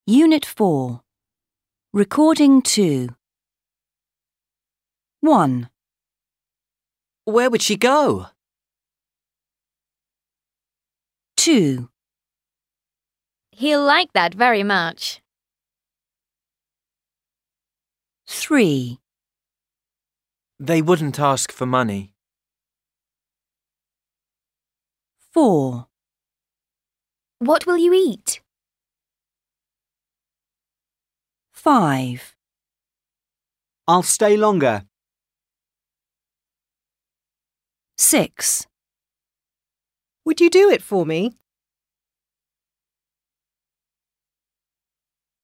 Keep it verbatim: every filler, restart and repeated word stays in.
Unit four. Recording two. one. Where would she go? two. He'll like that very much. three. They wouldn't ask for money. four. What will you eat? five. I'll stay longer. six. Would you do it for me?